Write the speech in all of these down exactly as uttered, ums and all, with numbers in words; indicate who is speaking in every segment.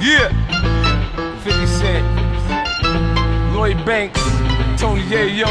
Speaker 1: Yeah. fifty Cent, Lloyd Banks, Tony Yayo,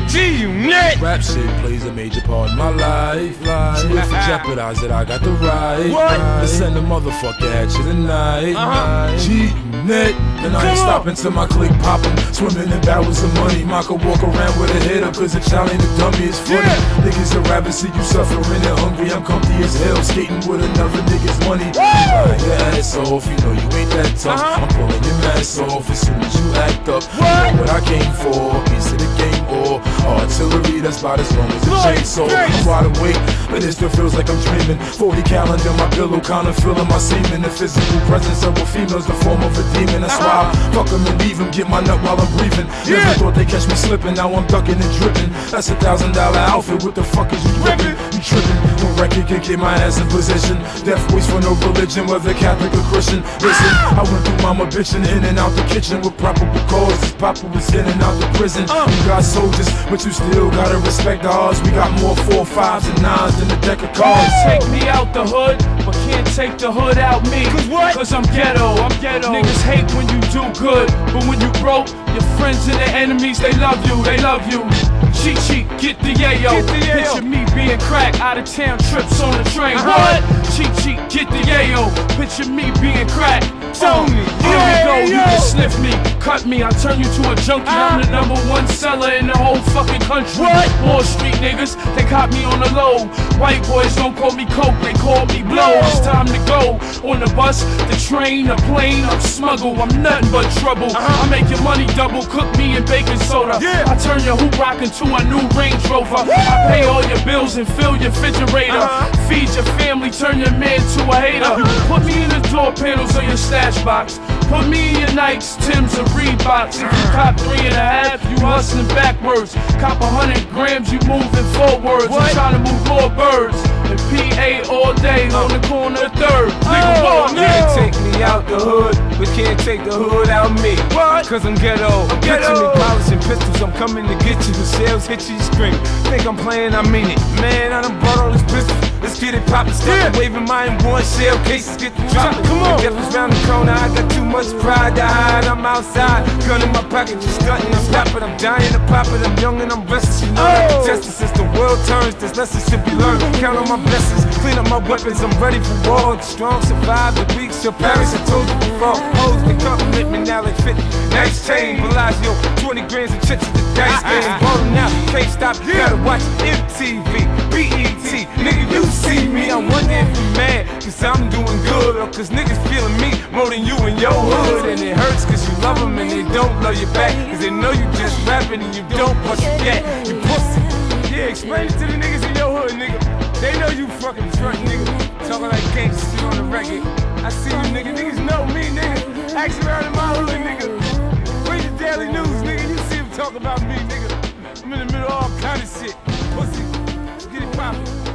Speaker 1: G-Unit.
Speaker 2: Rap shit plays a major part in my life. So if you jeopardize it, I got the right.
Speaker 1: What?
Speaker 2: To send a motherfucker at you tonight.
Speaker 1: Uh-huh.
Speaker 2: G-Unit. And I ain't stopping till my click poppin'. Swimming in barrels of money. Ma could walk around with a head up, cause a child ain't a dummy, it's funny. Yeah. Niggas are rather see you suffering and hungry. I'm comfy as hell, skating with another nigga's money. Lying your ass off, you know you ain't that tough.
Speaker 1: Uh-huh.
Speaker 2: I'm pulling your mask off as soon as you act up.
Speaker 1: What?
Speaker 2: You know what I came for, a piece of the game or artillery that's about as long as a chainsaw. I'm wide awake, but it still feels like I'm dreaming. Forty cal under my pillow, kinda feeling my semen. The physical presence of a female's the form of a demon. That's why I fuck them and leave them, get my nut while I'm breathing.
Speaker 1: Yeah.
Speaker 2: Never thought they catch me slipping, now I'm ducking and dripping. That's a thousand dollar outfit, what the fuck is you ripping? You tripping, no record can get my ass in position. Deaf waits for no religion, whether Catholic or Christian. Listen, I went through mama bitching in and out the kitchen with probable causes. Papa was in and out the prison.
Speaker 1: Uh.
Speaker 2: You got soldiers, but you still gotta respect ours. We got more four, fives, and nines than a deck of cards.
Speaker 3: Take me out the hood, but can't take the hood out me.
Speaker 1: Cause what?
Speaker 3: Cause I'm ghetto, I'm ghetto. Niggas hate when you do good, but when you broke, your friends and their enemies, they love you, they love you. Cheat, cheat, get the yayo.
Speaker 1: Get the yayo.
Speaker 3: Picture me being crack, out of town trips on the train.
Speaker 1: Uh-huh.
Speaker 3: What? Cheat, cheat, get the yayo. Picture me being crack.
Speaker 1: Tony,
Speaker 3: Here we go, you
Speaker 1: yayo.
Speaker 3: can sniff me, cut me, I'll turn you to a junkie. I'm the number one seller in the whole fucking country.
Speaker 1: What?
Speaker 3: Wall Street niggas, they caught me on the low. White boys don't call me coke, they call me blow. It's time to go. On the bus, the train, the plane, I'm smuggle, I'm nothing but trouble.
Speaker 1: Uh-huh.
Speaker 3: I make your money double, cook me in baking soda.
Speaker 1: Yeah.
Speaker 3: I turn your hoop rock into a new Range Rover. I pay all your bills and fill your refrigerator.
Speaker 1: Uh-huh.
Speaker 3: Feed your family, turn your man to a hater.
Speaker 1: Uh-huh.
Speaker 3: Put me in the door panels of your stash box. Put me in your Nikes, Timbs, or Reeboks. If you cop three and a half, you hustling backwards. Cop a hundred grams, you moving forwards.
Speaker 1: What?
Speaker 3: I'm trying to move more birds. And P A all day on the corner of third. Nigga,
Speaker 1: Oh,
Speaker 3: walk
Speaker 1: no.
Speaker 3: me.
Speaker 1: Can't take me out the hood, but can't take the hood out me.
Speaker 3: What?
Speaker 1: Cause I'm ghetto. I'm
Speaker 3: ghetto.
Speaker 1: Picture me polishing pistols, I'm coming to get you. The shells hit you, you scream. Think I'm playing, I mean it. Man, I done brought all these pistols. Let's get it poppin', start
Speaker 3: Yeah.
Speaker 1: waving my one shell cases, get the dropping.
Speaker 3: Come on.
Speaker 1: The death is round the corner, I got too much pride to hide. I'm outside, gun in my pocket, just stunting. I'm rapping, I'm dying to pop it. I'm young and I'm restless, you know that.
Speaker 3: Oh.
Speaker 1: Justice as the world turns, this lesson should be learned. Count on my blessings, clean up my weapons, I'm ready for war. The strong survive, the weak shall perish. I told you before, hoes they compliment me now like fifty. Nice chain, Bellagio, twenty grams of chips at the dice game. Ballin' out, can't stop, you gotta watch M T V, B E T. Nigga, you see me, I wonder if you mad, cause I'm doing good, or cause niggas feeling me more than you in your hood. And it hurts cause you love them and they don't love you back, cause they know you just rapping and you don't bust your gat. You pussy. Yeah, explain it to the niggas in your hood, nigga. They know you fucking front, nigga. Talking like gangsta shit on the record. I see you, nigga. Niggas know me, nigga. Ask around in my hood, nigga. Read the Daily News, nigga. You see them talk about me, nigga. I'm in the middle of all kind of shit. Pussy. Let's get it poppin'.